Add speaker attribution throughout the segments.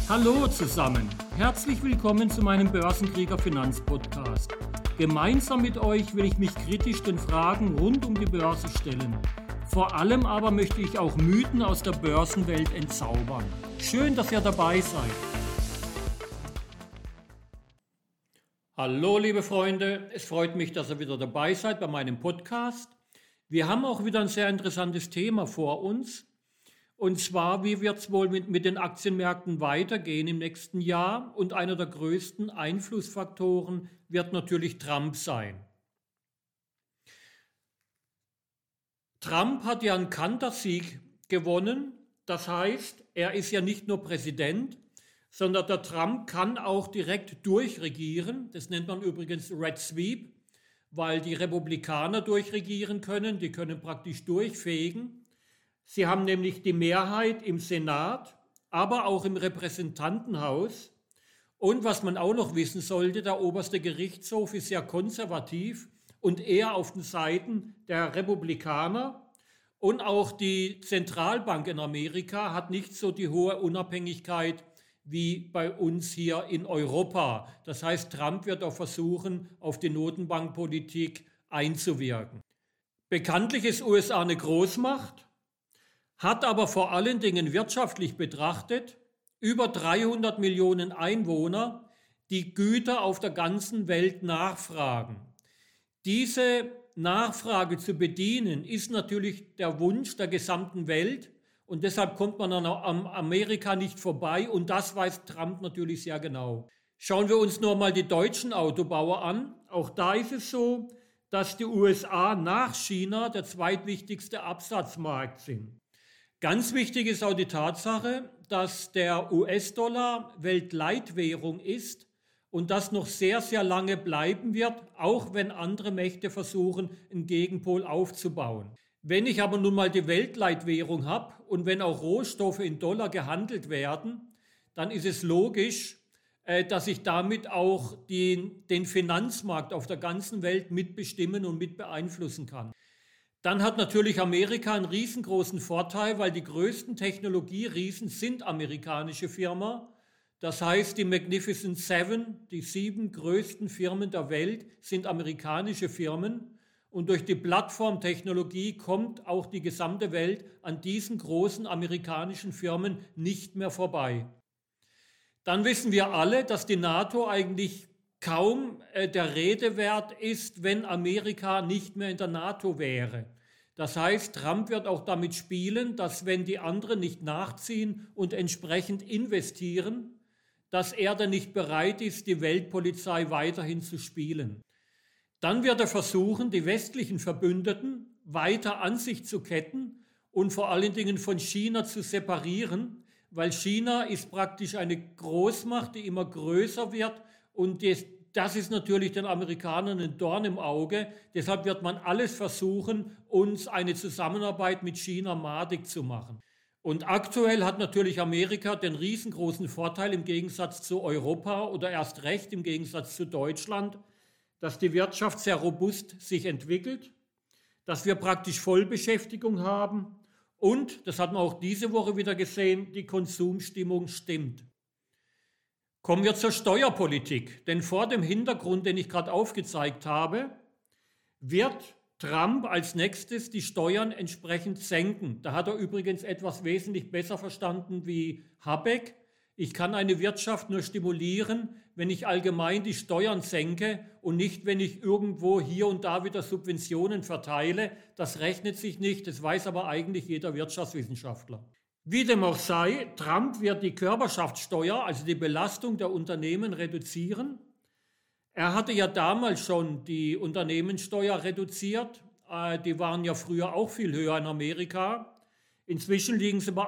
Speaker 1: Hallo zusammen, herzlich willkommen zu meinem Börsenkrieger Finanzpodcast. Gemeinsam mit euch will ich mich kritisch den Fragen rund um die Börse stellen. Vor allem aber möchte ich auch Mythen aus der Börsenwelt entzaubern. Schön, dass ihr dabei seid. Hallo liebe Freunde, es freut mich, dass ihr wieder dabei seid bei meinem Podcast. Wir haben auch wieder ein sehr interessantes Thema vor uns. Und zwar, wie wird es wohl mit den Aktienmärkten weitergehen im nächsten Jahr? Und einer der größten Einflussfaktoren wird natürlich Trump sein. Trump hat ja einen Kantersieg gewonnen. Das heißt, er ist ja nicht nur Präsident, sondern der Trump kann auch direkt durchregieren. Das nennt man übrigens Red Sweep, weil die Republikaner durchregieren können. Die können praktisch durchfegen. Sie haben nämlich die Mehrheit im Senat, aber auch im Repräsentantenhaus. Und was man auch noch wissen sollte, der oberste Gerichtshof ist sehr konservativ und eher auf den Seiten der Republikaner. Und auch die Zentralbank in Amerika hat nicht so die hohe Unabhängigkeit wie bei uns hier in Europa. Das heißt, Trump wird auch versuchen, auf die Notenbankpolitik einzuwirken. Bekanntlich ist USA eine Großmacht, hat aber vor allen Dingen wirtschaftlich betrachtet über 300 Millionen Einwohner, die Güter auf der ganzen Welt nachfragen. Diese Nachfrage zu bedienen, ist natürlich der Wunsch der gesamten Welt und deshalb kommt man an Amerika nicht vorbei und das weiß Trump natürlich sehr genau. Schauen wir uns nur mal die deutschen Autobauer an. Auch da ist es so, dass die USA nach China der zweitwichtigste Absatzmarkt sind. Ganz wichtig ist auch die Tatsache, dass der US-Dollar Weltleitwährung ist und das noch sehr, sehr lange bleiben wird, auch wenn andere Mächte versuchen, einen Gegenpol aufzubauen. Wenn ich aber nun mal die Weltleitwährung habe und wenn auch Rohstoffe in Dollar gehandelt werden, dann ist es logisch, dass ich damit auch den Finanzmarkt auf der ganzen Welt mitbestimmen und mit beeinflussen kann. Dann hat natürlich Amerika einen riesengroßen Vorteil, weil die größten Technologieriesen sind amerikanische Firmen. Das heißt, die Magnificent Seven, die 7 größten Firmen der Welt, sind amerikanische Firmen. Und durch die Plattformtechnologie kommt auch die gesamte Welt an diesen großen amerikanischen Firmen nicht mehr vorbei. Dann wissen wir alle, dass die NATO eigentlich kaum der Rede wert ist, wenn Amerika nicht mehr in der NATO wäre. Das heißt, Trump wird auch damit spielen, dass wenn die anderen nicht nachziehen und entsprechend investieren, dass er dann nicht bereit ist, die Weltpolizei weiterhin zu spielen. Dann wird er versuchen, die westlichen Verbündeten weiter an sich zu ketten und vor allen Dingen von China zu separieren, weil China ist praktisch eine Großmacht, die immer größer wird. Und das ist natürlich den Amerikanern ein Dorn im Auge. Deshalb wird man alles versuchen, uns eine Zusammenarbeit mit China madig zu machen. Und aktuell hat natürlich Amerika den riesengroßen Vorteil im Gegensatz zu Europa oder erst recht im Gegensatz zu Deutschland, dass die Wirtschaft sehr robust sich entwickelt, dass wir praktisch Vollbeschäftigung haben und, das hat man auch diese Woche wieder gesehen, die Konsumstimmung stimmt. Kommen wir zur Steuerpolitik, denn vor dem Hintergrund, den ich gerade aufgezeigt habe, wird Trump als nächstes die Steuern entsprechend senken. Da hat er übrigens etwas wesentlich besser verstanden wie Habeck. Ich kann eine Wirtschaft nur stimulieren, wenn ich allgemein die Steuern senke und nicht, wenn ich irgendwo hier und da wieder Subventionen verteile. Das rechnet sich nicht, das weiß aber eigentlich jeder Wirtschaftswissenschaftler. Wie dem auch sei, Trump wird die Körperschaftssteuer, also die Belastung der Unternehmen, reduzieren. Er hatte ja damals schon die Unternehmenssteuer reduziert. Die waren ja früher auch viel höher in Amerika. Inzwischen liegen sie bei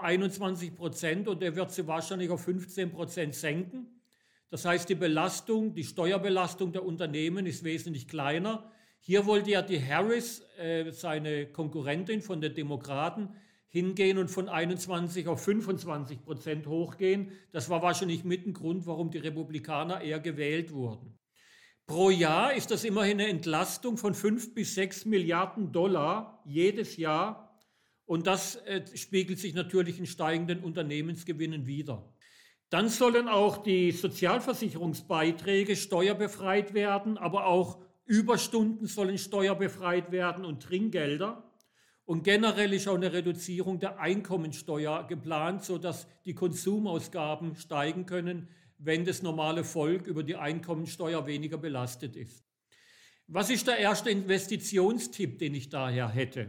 Speaker 1: 21% und er wird sie wahrscheinlich auf 15% senken. Das heißt, die Steuerbelastung der Unternehmen ist wesentlich kleiner. Hier wollte ja die Harris, seine Konkurrentin von den Demokraten, hingehen und von 21 auf 25% hochgehen. Das war wahrscheinlich mit ein Grund, warum die Republikaner eher gewählt wurden. Pro Jahr ist das immerhin eine Entlastung von 5 bis 6 Milliarden Dollar jedes Jahr. Und das spiegelt sich natürlich in steigenden Unternehmensgewinnen wider. Dann sollen auch die Sozialversicherungsbeiträge steuerbefreit werden, aber auch Überstunden sollen steuerbefreit werden und Trinkgelder. Und generell ist auch eine Reduzierung der Einkommensteuer geplant, sodass die Konsumausgaben steigen können, wenn das normale Volk über die Einkommensteuer weniger belastet ist. Was ist der erste Investitionstipp, den ich daher hätte?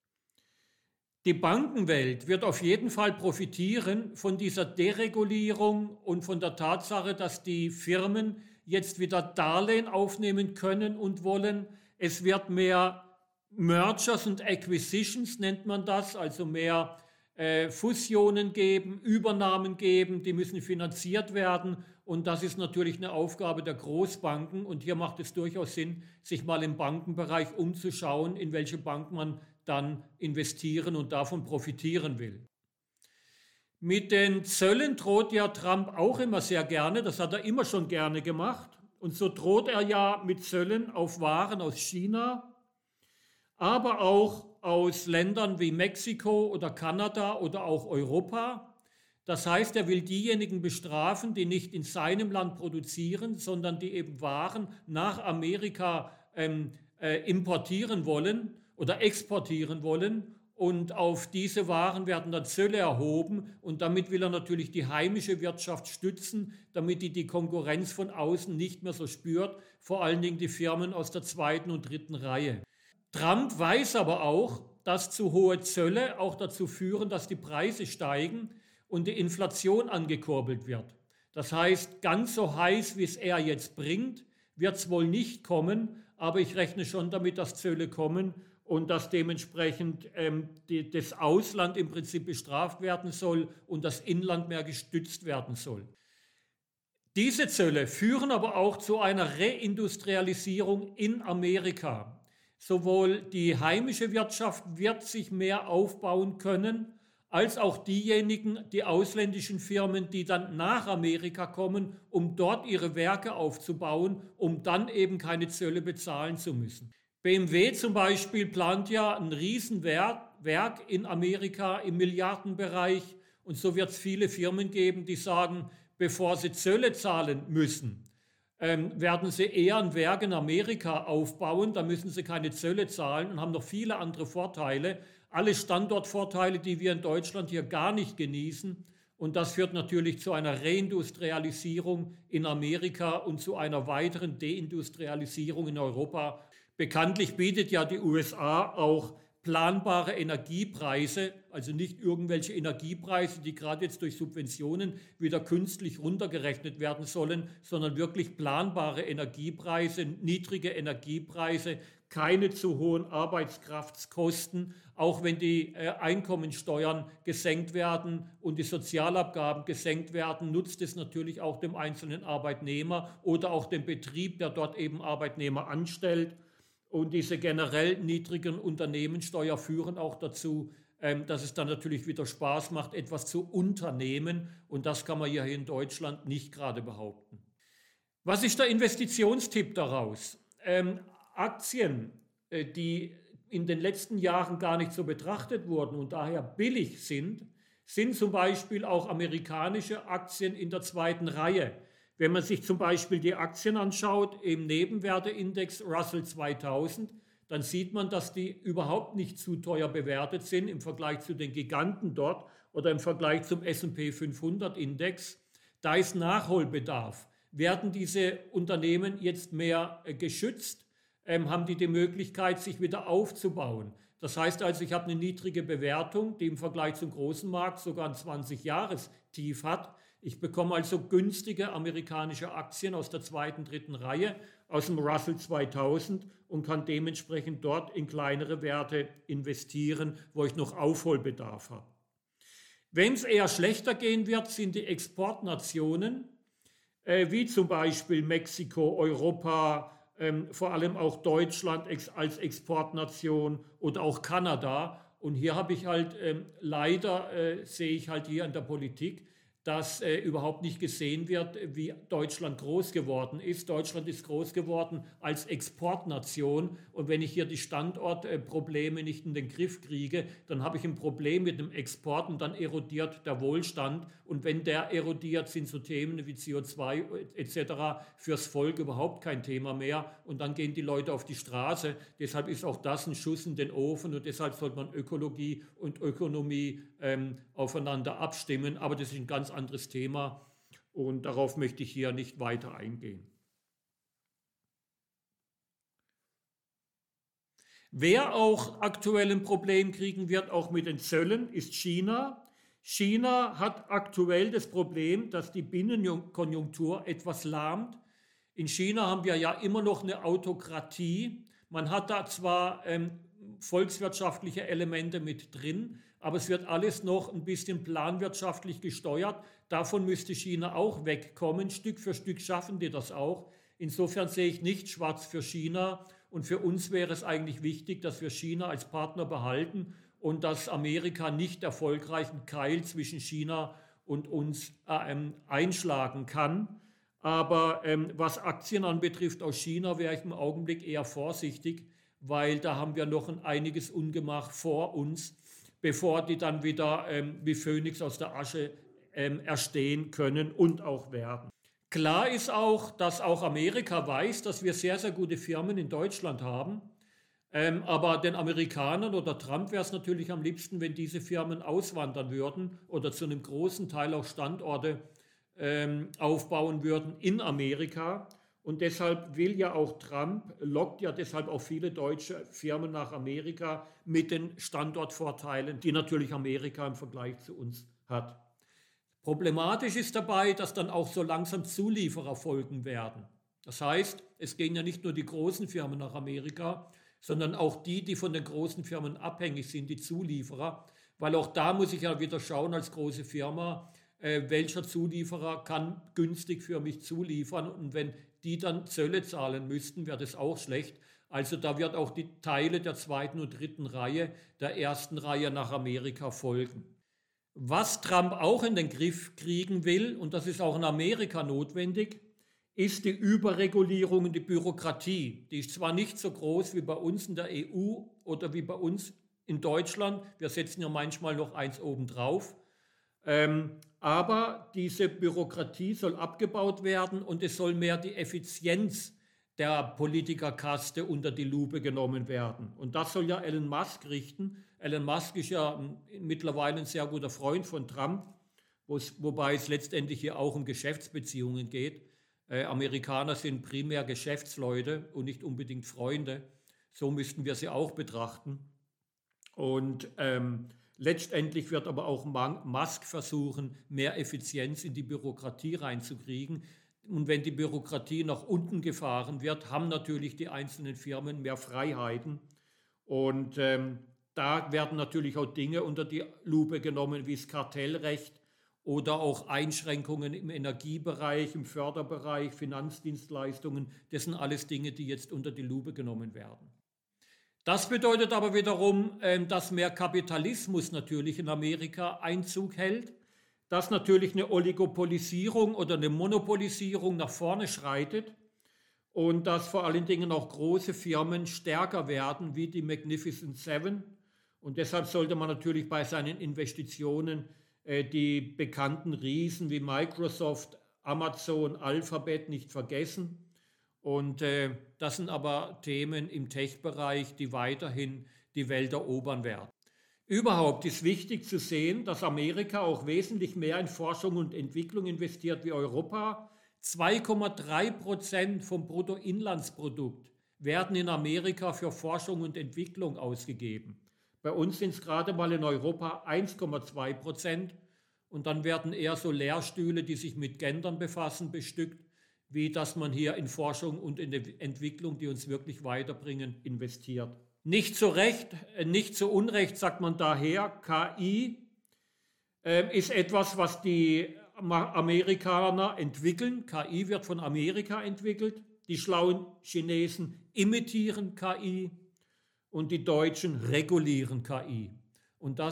Speaker 1: Die Bankenwelt wird auf jeden Fall profitieren von dieser Deregulierung und von der Tatsache, dass die Firmen jetzt wieder Darlehen aufnehmen können und wollen. Es wird mehr Mergers und Acquisitions, nennt man das, also mehr Fusionen geben, Übernahmen geben, die müssen finanziert werden. Und das ist natürlich eine Aufgabe der Großbanken. Und hier macht es durchaus Sinn, sich mal im Bankenbereich umzuschauen, in welche Bank man dann investieren und davon profitieren will. Mit den Zöllen droht ja Trump auch immer sehr gerne, das hat er immer schon gerne gemacht. Und so droht er ja mit Zöllen auf Waren aus China, aber auch aus Ländern wie Mexiko oder Kanada oder auch Europa. Das heißt, er will diejenigen bestrafen, die nicht in seinem Land produzieren, sondern die eben Waren nach Amerika importieren wollen oder exportieren wollen. Und auf diese Waren werden dann Zölle erhoben und damit will er natürlich die heimische Wirtschaft stützen, damit die Konkurrenz von außen nicht mehr so spürt, vor allen Dingen die Firmen aus der zweiten und dritten Reihe. Trump weiß aber auch, dass zu hohe Zölle auch dazu führen, dass die Preise steigen und die Inflation angekurbelt wird. Das heißt, ganz so heiß, wie es er jetzt bringt, wird es wohl nicht kommen, aber ich rechne schon damit, dass Zölle kommen und dass dementsprechend das Ausland im Prinzip bestraft werden soll und das Inland mehr gestützt werden soll. Diese Zölle führen aber auch zu einer Reindustrialisierung in Amerika. Sowohl die heimische Wirtschaft wird sich mehr aufbauen können, als auch diejenigen, die ausländischen Firmen, die dann nach Amerika kommen, um dort ihre Werke aufzubauen, um dann eben keine Zölle bezahlen zu müssen. BMW zum Beispiel plant ja ein Riesenwerk in Amerika im Milliardenbereich und so wird es viele Firmen geben, die sagen, bevor sie Zölle zahlen müssen, werden sie eher ein Werk in Amerika aufbauen, da müssen sie keine Zölle zahlen und haben noch viele andere Vorteile. Alle Standortvorteile, die wir in Deutschland hier gar nicht genießen. Und das führt natürlich zu einer Reindustrialisierung in Amerika und zu einer weiteren Deindustrialisierung in Europa. Bekanntlich bietet ja die USA auch planbare Energiepreise, also nicht irgendwelche Energiepreise, die gerade jetzt durch Subventionen wieder künstlich runtergerechnet werden sollen, sondern wirklich planbare Energiepreise, niedrige Energiepreise, keine zu hohen Arbeitskraftkosten, auch wenn die Einkommensteuern gesenkt werden und die Sozialabgaben gesenkt werden, nutzt es natürlich auch dem einzelnen Arbeitnehmer oder auch dem Betrieb, der dort eben Arbeitnehmer anstellt. Und diese generell niedrigen Unternehmenssteuer führen auch dazu, dass es dann natürlich wieder Spaß macht, etwas zu unternehmen. Und das kann man hier in Deutschland nicht gerade behaupten. Was ist der Investitionstipp daraus? Aktien, die in den letzten Jahren gar nicht so betrachtet wurden und daher billig sind, sind zum Beispiel auch amerikanische Aktien in der zweiten Reihe. Wenn man sich zum Beispiel die Aktien anschaut im Nebenwerteindex Russell 2000, dann sieht man, dass die überhaupt nicht zu teuer bewertet sind im Vergleich zu den Giganten dort oder im Vergleich zum S&P 500 Index. Da ist Nachholbedarf. Werden diese Unternehmen jetzt mehr geschützt? Haben die Möglichkeit, sich wieder aufzubauen? Das heißt also, ich habe eine niedrige Bewertung, die im Vergleich zum großen Markt sogar ein 20-Jahres-Tief hat. Ich bekomme also günstige amerikanische Aktien aus der zweiten, dritten Reihe, aus dem Russell 2000 und kann dementsprechend dort in kleinere Werte investieren, wo ich noch Aufholbedarf habe. Wenn es eher schlechter gehen wird, sind die Exportnationen, wie zum Beispiel Mexiko, Europa, vor allem auch Deutschland als Exportnation oder auch Kanada. Und hier habe ich halt leider, sehe ich halt hier in der Politik, dass überhaupt nicht gesehen wird, wie Deutschland groß geworden ist. Deutschland ist groß geworden als Exportnation und wenn ich hier die Standortprobleme nicht in den Griff kriege, dann habe ich ein Problem mit dem Export und dann erodiert der Wohlstand und wenn der erodiert, sind so Themen wie CO2 etc. fürs Volk überhaupt kein Thema mehr und dann gehen die Leute auf die Straße. Deshalb ist auch das ein Schuss in den Ofen und deshalb sollte man Ökologie und Ökonomie aufeinander abstimmen, aber das ist ein ganz anderes Thema und darauf möchte ich hier nicht weiter eingehen. Wer auch aktuell ein Problem kriegen wird, auch mit den Zöllen, ist China. China hat aktuell das Problem, dass die Binnenkonjunktur etwas lahmt. In China haben wir ja immer noch eine Autokratie. Man hat da zwar volkswirtschaftliche Elemente mit drin, aber es wird alles noch ein bisschen planwirtschaftlich gesteuert. Davon müsste China auch wegkommen. Stück für Stück schaffen die das auch. Insofern sehe ich nicht schwarz für China. Und für uns wäre es eigentlich wichtig, dass wir China als Partner behalten und dass Amerika nicht erfolgreichen Keil zwischen China und uns einschlagen kann. Aber was Aktien anbetrifft aus China, wäre ich im Augenblick eher vorsichtig, weil da haben wir noch einiges Ungemach vor uns, bevor die dann wieder wie Phönix aus der Asche erstehen können und auch werden. Klar ist auch, dass auch Amerika weiß, dass wir sehr, sehr gute Firmen in Deutschland haben. Aber den Amerikanern oder Trump wäre es natürlich am liebsten, wenn diese Firmen auswandern würden oder zu einem großen Teil auch Standorte aufbauen würden in Amerika. Und deshalb will ja auch Trump, lockt ja deshalb auch viele deutsche Firmen nach Amerika mit den Standortvorteilen, die natürlich Amerika im Vergleich zu uns hat. Problematisch ist dabei, dass dann auch so langsam Zulieferer folgen werden. Das heißt, es gehen ja nicht nur die großen Firmen nach Amerika, sondern auch die von den großen Firmen abhängig sind, die Zulieferer. Weil auch da muss ich ja wieder schauen als große Firma, welcher Zulieferer kann günstig für mich zuliefern. Und wenn die dann Zölle zahlen müssten, wäre das auch schlecht. Also da wird auch die Teile der zweiten und dritten Reihe, der ersten Reihe nach Amerika folgen. Was Trump auch in den Griff kriegen will, und das ist auch in Amerika notwendig, ist die Überregulierung und die Bürokratie. Die ist zwar nicht so groß wie bei uns in der EU oder wie bei uns in Deutschland, wir setzen ja manchmal noch eins obendrauf, aber diese Bürokratie soll abgebaut werden und es soll mehr die Effizienz der Politikerkaste unter die Lupe genommen werden. Und das soll ja Elon Musk richten. Elon Musk ist ja mittlerweile ein sehr guter Freund von Trump, wobei es letztendlich hier auch um Geschäftsbeziehungen geht. Amerikaner sind primär Geschäftsleute und nicht unbedingt Freunde. So müssten wir sie auch betrachten. Und letztendlich wird aber auch Musk versuchen, mehr Effizienz in die Bürokratie reinzukriegen. Und wenn die Bürokratie nach unten gefahren wird, haben natürlich die einzelnen Firmen mehr Freiheiten. Und da werden natürlich auch Dinge unter die Lupe genommen, wie das Kartellrecht oder auch Einschränkungen im Energiebereich, im Förderbereich, Finanzdienstleistungen. Das sind alles Dinge, die jetzt unter die Lupe genommen werden. Das bedeutet aber wiederum, dass mehr Kapitalismus natürlich in Amerika Einzug hält, dass natürlich eine Oligopolisierung oder eine Monopolisierung nach vorne schreitet und dass vor allen Dingen auch große Firmen stärker werden wie die Magnificent Seven. Und deshalb sollte man natürlich bei seinen Investitionen die bekannten Riesen wie Microsoft, Amazon, Alphabet nicht vergessen. Und das sind aber Themen im Tech-Bereich, die weiterhin die Welt erobern werden. Überhaupt ist wichtig zu sehen, dass Amerika auch wesentlich mehr in Forschung und Entwicklung investiert wie Europa. 2,3% vom Bruttoinlandsprodukt werden in Amerika für Forschung und Entwicklung ausgegeben. Bei uns sind es gerade mal in Europa 1,2% und dann werden eher so Lehrstühle, die sich mit Gendern befassen, bestückt, wie dass man hier in Forschung und in Entwicklung, die uns wirklich weiterbringen, investiert. Nicht zu Recht, nicht zu Unrecht sagt man daher, KI ist etwas, was die Amerikaner entwickeln. KI wird von Amerika entwickelt. Die schlauen Chinesen imitieren KI und die Deutschen regulieren KI. Und das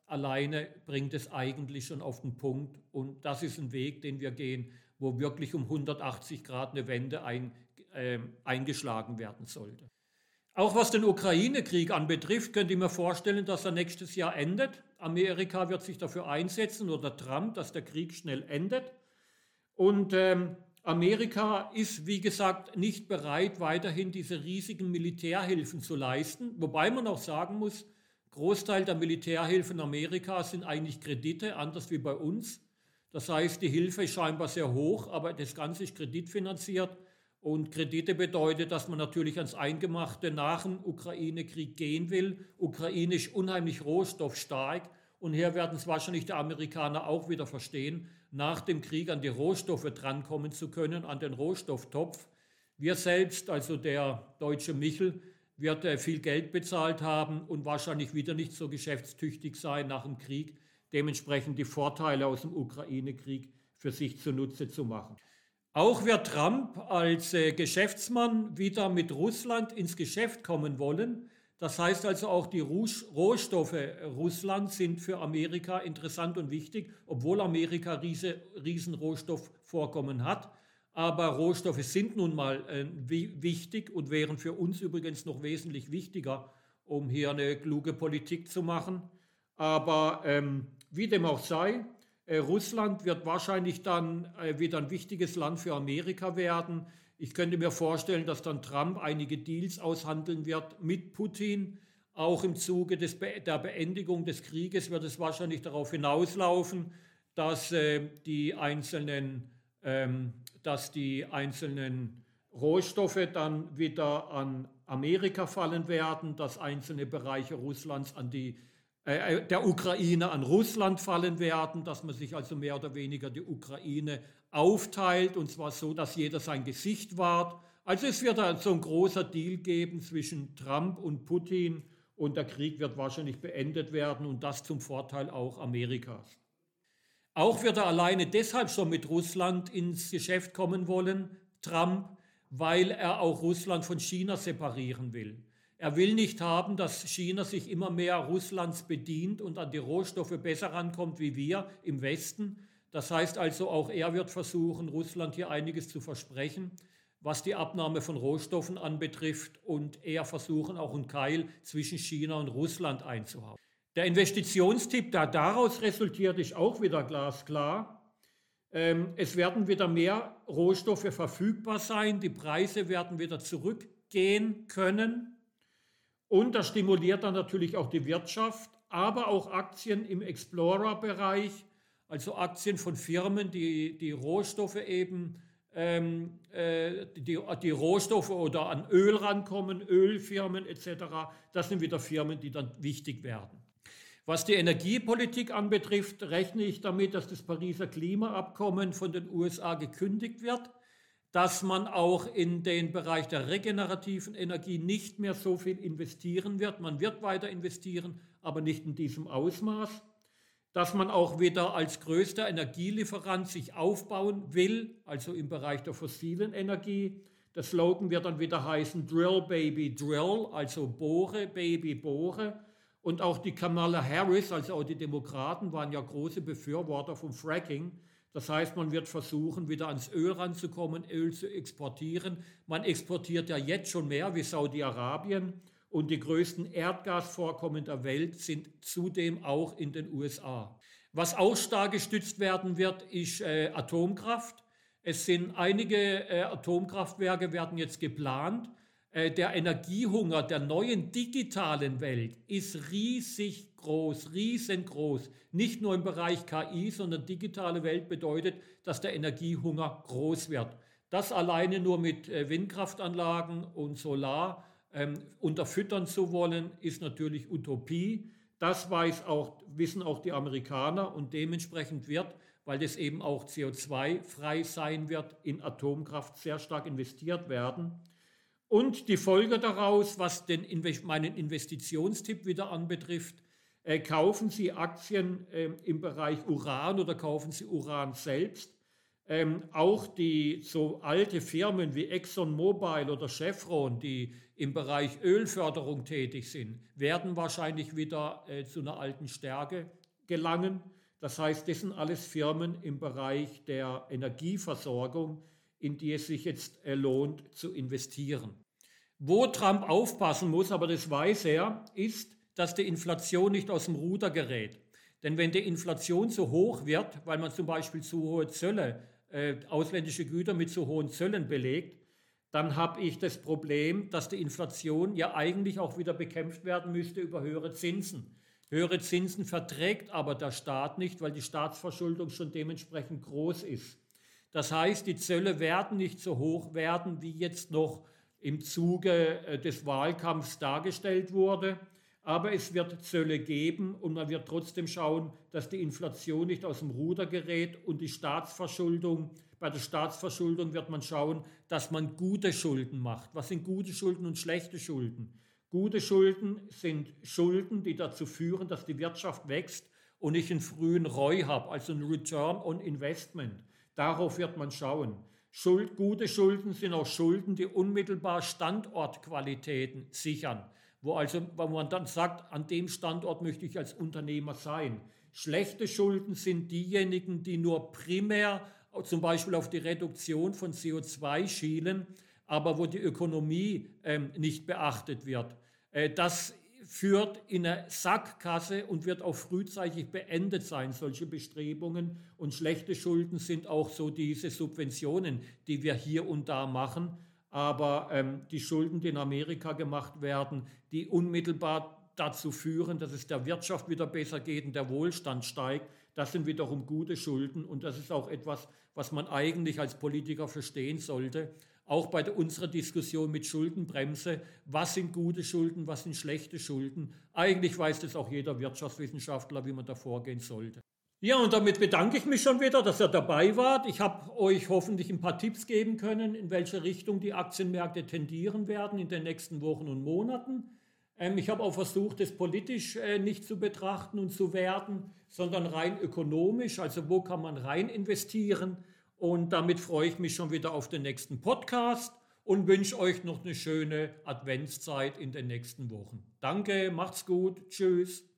Speaker 1: alleine bringt es eigentlich schon auf den Punkt. Und das ist ein Weg, den wir gehen, wo wirklich um 180 Grad eine Wende eingeschlagen werden sollte. Auch was den Ukraine-Krieg anbetrifft, könnte ich mir vorstellen, dass er nächstes Jahr endet. Amerika wird sich dafür einsetzen, oder Trump, dass der Krieg schnell endet. Und Amerika ist, wie gesagt, nicht bereit, weiterhin diese riesigen Militärhilfen zu leisten. Wobei man auch sagen muss, Großteil der Militärhilfen Amerikas sind eigentlich Kredite, anders wie bei uns. Das heißt, die Hilfe ist scheinbar sehr hoch, aber das Ganze ist kreditfinanziert. Und Kredite bedeutet, dass man natürlich ans Eingemachte nach dem Ukraine-Krieg gehen will. Ukraine ist unheimlich rohstoffstark und hier werden es wahrscheinlich die Amerikaner auch wieder verstehen, nach dem Krieg an die Rohstoffe drankommen zu können, an den Rohstofftopf. Wir selbst, also der deutsche Michel, wird viel Geld bezahlt haben und wahrscheinlich wieder nicht so geschäftstüchtig sein nach dem Krieg, dementsprechend die Vorteile aus dem Ukraine-Krieg für sich zunutze zu machen. Auch wird Trump als Geschäftsmann wieder mit Russland ins Geschäft kommen wollen. Das heißt also auch die Rohstoffe Russlands sind für Amerika interessant und wichtig, obwohl Amerika riesen Rohstoffvorkommen hat. Aber Rohstoffe sind nun mal wichtig und wären für uns übrigens noch wesentlich wichtiger, um hier eine kluge Politik zu machen. Aber wie dem auch sei, Russland wird wahrscheinlich dann wieder ein wichtiges Land für Amerika werden. Ich könnte mir vorstellen, dass dann Trump einige Deals aushandeln wird mit Putin. Auch im Zuge der Beendigung des Krieges wird es wahrscheinlich darauf hinauslaufen, dass die einzelnen Rohstoffe dann wieder an Amerika fallen werden, dass einzelne Bereiche Russlands der Ukraine an Russland fallen werden, dass man sich also mehr oder weniger die Ukraine aufteilt, und zwar so, dass jeder sein Gesicht wahrt. Also es wird so ein großer Deal geben zwischen Trump und Putin und der Krieg wird wahrscheinlich beendet werden und das zum Vorteil auch Amerikas. Auch wird er alleine deshalb schon mit Russland ins Geschäft kommen wollen, Trump, weil er auch Russland von China separieren will. Er will nicht haben, dass China sich immer mehr Russlands bedient und an die Rohstoffe besser rankommt wie wir im Westen. Das heißt also, auch er wird versuchen, Russland hier einiges zu versprechen, was die Abnahme von Rohstoffen anbetrifft, und eher versuchen, auch einen Keil zwischen China und Russland einzuhauen. Der Investitionstipp, der daraus resultiert, ist auch wieder glasklar. Es werden wieder mehr Rohstoffe verfügbar sein, die Preise werden wieder zurückgehen können. Und das stimuliert dann natürlich auch die Wirtschaft, aber auch Aktien im Explorer-Bereich, also Aktien von Firmen, die Rohstoffe eben, die Rohstoffe oder an Öl rankommen, Ölfirmen etc. Das sind wieder Firmen, die dann wichtig werden. Was die Energiepolitik anbetrifft, rechne ich damit, dass das Pariser Klimaabkommen von den USA gekündigt wird, dass man auch in den Bereich der regenerativen Energie nicht mehr so viel investieren wird. Man wird weiter investieren, aber nicht in diesem Ausmaß. Dass man auch wieder als größter Energielieferant sich aufbauen will, also im Bereich der fossilen Energie. Der Slogan wird dann wieder heißen Drill Baby Drill, also Bohre Baby Bohre. Und auch die Kamala Harris, also auch die Demokraten, waren ja große Befürworter vom Fracking. Das heißt, man wird versuchen, wieder ans Öl ranzukommen, Öl zu exportieren. Man exportiert ja jetzt schon mehr wie Saudi-Arabien und die größten Erdgasvorkommen der Welt sind zudem auch in den USA. Was auch stark gestützt werden wird, ist Atomkraft. Es sind einige Atomkraftwerke werden jetzt geplant. Der Energiehunger der neuen digitalen Welt ist riesig groß, riesengroß. Nicht nur im Bereich KI, sondern digitale Welt bedeutet, dass der Energiehunger groß wird. Das alleine nur mit Windkraftanlagen und Solar unterfüttern zu wollen, ist natürlich Utopie. Das wissen auch die Amerikaner und dementsprechend wird, weil das eben auch CO2-frei sein wird, in Atomkraft sehr stark investiert werden. Und die Folge daraus, was meinen Investitionstipp wieder anbetrifft, kaufen Sie Aktien im Bereich Uran oder kaufen Sie Uran selbst. Auch die so alte Firmen wie ExxonMobil oder Chevron, die im Bereich Ölförderung tätig sind, werden wahrscheinlich wieder zu einer alten Stärke gelangen. Das heißt, das sind alles Firmen im Bereich der Energieversorgung, in die es sich jetzt lohnt zu investieren. Wo Trump aufpassen muss, aber das weiß er, ist, dass die Inflation nicht aus dem Ruder gerät. Denn wenn die Inflation zu hoch wird, weil man zum Beispiel zu hohe Zölle, ausländische Güter mit zu hohen Zöllen belegt, dann habe ich das Problem, dass die Inflation ja eigentlich auch wieder bekämpft werden müsste über höhere Zinsen. Höhere Zinsen verträgt aber der Staat nicht, weil die Staatsverschuldung schon dementsprechend groß ist. Das heißt, die Zölle werden nicht so hoch werden, wie jetzt noch im Zuge des Wahlkampfs dargestellt wurde. Aber es wird Zölle geben und man wird trotzdem schauen, dass die Inflation nicht aus dem Ruder gerät und die Staatsverschuldung. Bei der Staatsverschuldung wird man schauen, dass man gute Schulden macht. Was sind gute Schulden und schlechte Schulden? Gute Schulden sind Schulden, die dazu führen, dass die Wirtschaft wächst und ich einen frühen ROI habe, also ein Return on Investment. Darauf wird man schauen. Gute Schulden sind auch Schulden, die unmittelbar Standortqualitäten sichern, wo man dann sagt, an dem Standort möchte ich als Unternehmer sein. Schlechte Schulden sind diejenigen, die nur primär zum Beispiel auf die Reduktion von CO2 schielen, aber wo die Ökonomie nicht beachtet wird. Das führt in eine Sackgasse und wird auch frühzeitig beendet sein, solche Bestrebungen. Und schlechte Schulden sind auch so diese Subventionen, die wir hier und da machen. Aber die Schulden, die in Amerika gemacht werden, die unmittelbar dazu führen, dass es der Wirtschaft wieder besser geht und der Wohlstand steigt, das sind wiederum gute Schulden. Und das ist auch etwas, was man eigentlich als Politiker verstehen sollte. Auch bei unserer Diskussion mit Schuldenbremse, was sind gute Schulden, was sind schlechte Schulden. Eigentlich weiß das auch jeder Wirtschaftswissenschaftler, wie man da vorgehen sollte. Ja, und damit bedanke ich mich schon wieder, dass ihr dabei wart. Ich habe euch hoffentlich ein paar Tipps geben können, in welche Richtung die Aktienmärkte tendieren werden in den nächsten Wochen und Monaten. Ich habe auch versucht, das politisch nicht zu betrachten und zu werten, sondern rein ökonomisch, also wo kann man rein investieren. Und damit freue ich mich schon wieder auf den nächsten Podcast und wünsche euch noch eine schöne Adventszeit in den nächsten Wochen. Danke, macht's gut, tschüss.